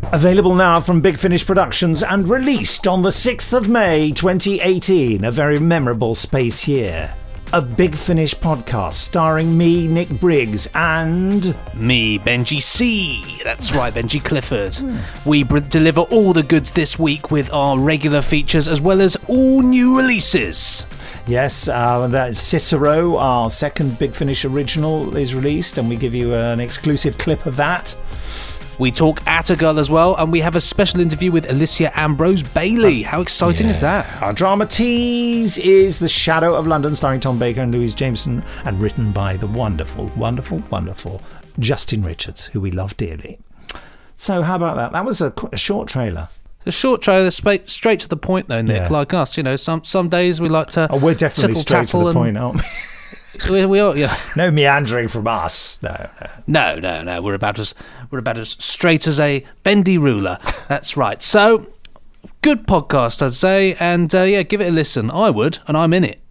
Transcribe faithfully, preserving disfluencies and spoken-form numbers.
Available now from Big Finish Productions and released on the sixth of May twenty eighteen, a very memorable space year. A Big Finish podcast starring me, Nick Briggs, and... me, Benji C. That's right, Benji Clifford. We br- deliver all the goods this week with our regular features as well as all new releases. Yes, uh, that Cicero, our second Big Finish original, is released, and we give you an exclusive clip of that. We talk Atagirl as well, and we have a special interview with Alicia Ambrose Bailey. How exciting yeah. is that? Our drama tease is The Shadow of London, starring Tom Baker and Louise Jameson, and written by the wonderful, wonderful, wonderful Justin Richards, who we love dearly. So how about that? That was a, a short trailer. A short trailer, straight to the point, though, Nick. Yeah. Like us, you know, some some days we like to. Oh, we're definitely straight to the point, aren't we? We, we are, yeah. No meandering from us. No, no, no, no. no. We're about as we're about as straight as a bendy ruler. That's right. So, good podcast, I'd say, and uh, yeah, give it a listen. I would, and I'm in it.